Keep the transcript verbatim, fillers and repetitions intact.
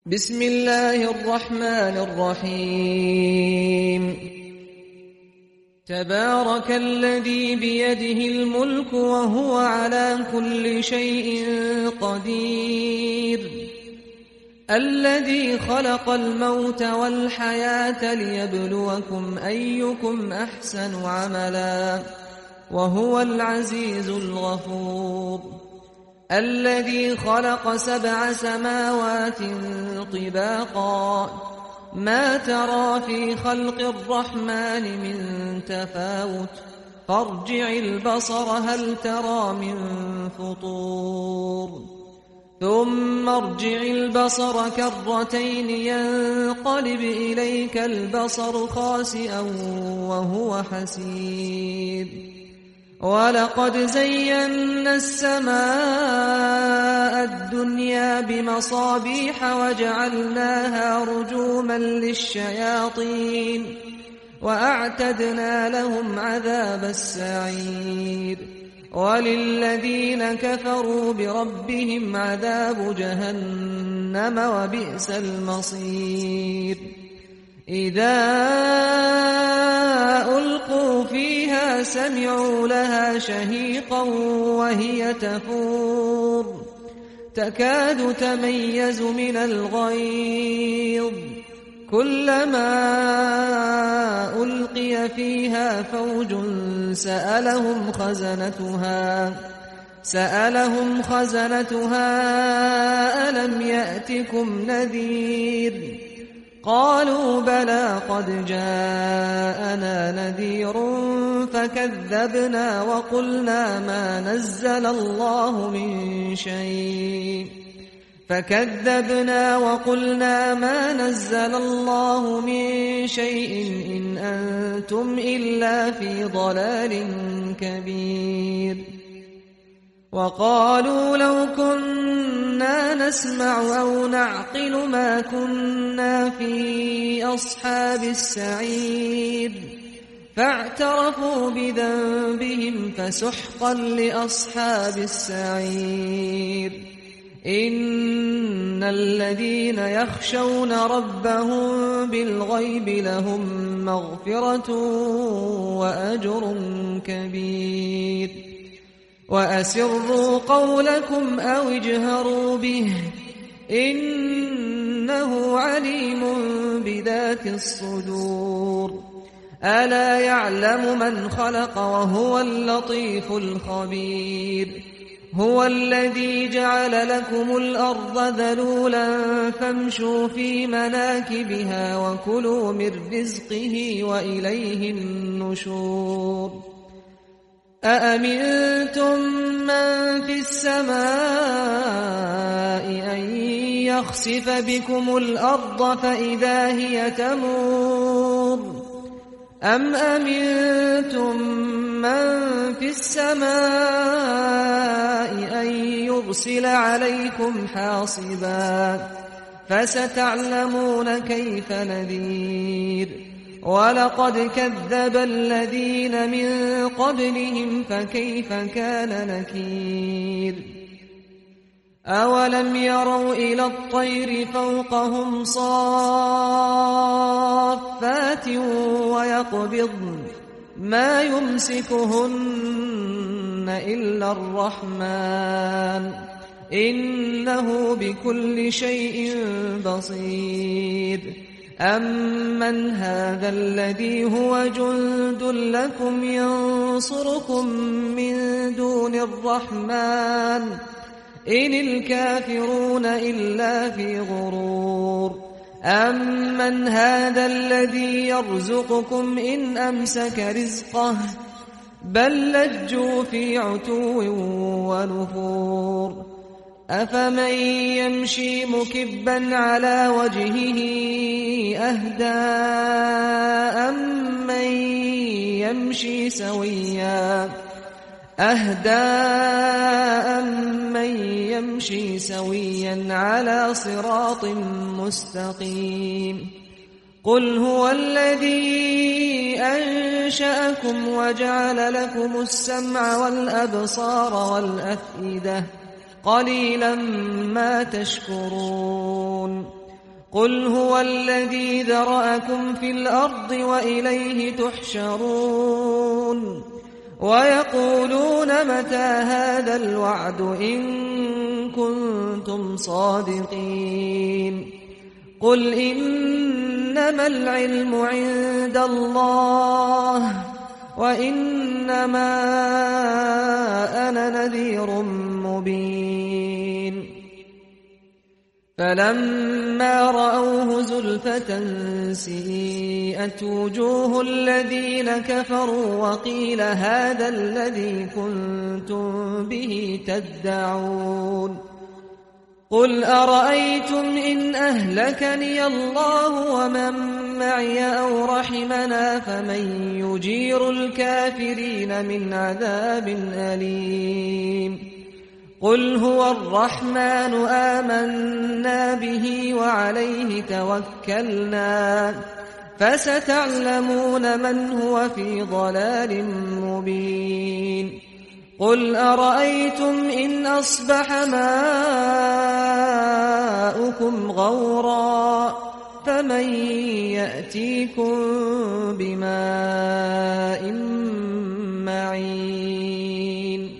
بسم الله الرحمن الرحيم تبارك الذي بيده الملك وهو على كل شيء قدير الذي خلق الموت والحياة ليبلوكم أيكم أحسن عملا وهو العزيز الغفور الذي خلق سبع سماوات طباقا ما ترى في خلق الرحمن من تفاوت فارجع البصر هل ترى من فطور ثم ارجع البصر كرتين ينقلب إليك البصر خاسئا وهو حسير ولقد زينا السماء الدنيا بمصابيح وجعلناها رجوما للشياطين وأعتدنا لهم عذاب السعير وللذين كفروا بربهم عذاب جهنم وبئس المصير إذا ألقوا فيها سمعوا لها شهيقا وهي تفور تكاد تميز من الغيظ كلما ألقي فيها فوج سألهم خزنتها سألهم خزنتها ألم يأتكم نذير قالوا بلى قد جاءنا نذير فكذبنا وقلنا ما نزل الله من شيء فكذبنا وقلنا ما نزل الله من شيء إن أنتم إلا في ضلال كبير وقالوا لو كنا نسمع أو نعقل ما كنا في أصحاب السعير فاعترفوا بذنبهم فسحقا لأصحاب السعير إن الذين يخشون ربهم بالغيب لهم مغفرة وأجر كبير وأسروا قولكم أو اجهروا به إنه عليم بذات الصدور ألا يعلم من خلق وهو اللطيف الخبير هو الذي جعل لكم الأرض ذلولا فامشوا في مناكبها وكلوا من رزقه وإليه النشور أأمنتم من في السماء أن يخسف بكم الأرض فإذا هي تمور أم أمنتم من في السماء أن يرسل عليكم حاصبا فستعلمون كيف نذير ولقد كذب الذين من قبلهم فكيف كان نكير أولم يروا إلى الطير فوقهم صافات ويقبضن ما يمسكهن إلا الرحمن إنه بكل شيء بصير أمن هذا الذي هو جند لكم ينصركم من دون الرحمن إن الكافرون إلا في غرور أمن هذا الذي يرزقكم إن أمسك رزقه بل لجوا في عتو ونفور أفمن يمشي مكبا على وجهه أهدى أمن يمشي سويا أهدى أمن يمشي سويا على صراط مستقيم قل هو الذي أنشأكم وجعل لكم السمع والأبصار والأفئدة قليلا ما تشكرون قل هو الذي ذرأكم في الأرض وإليه تحشرون ويقولون متى هذا الوعد إن كنتم صادقين قل إنما العلم عند الله وإنما أنا نذير مبين فلما رأوه زلفة سيئت وجوه الذين كفروا وقيل هذا الذي كنتم به تدعون قل أرأيتم إن أهلكني الله ومن معي أو رحمنا فمن يجير الكافرين من عذاب أليم قل هو الرحمن آمنا به وعليه توكلنا فستعلمون من هو في ضلال مبين قل أرأيتم إن أصبح ماؤكم غورا فمن يأتيكم بماء معين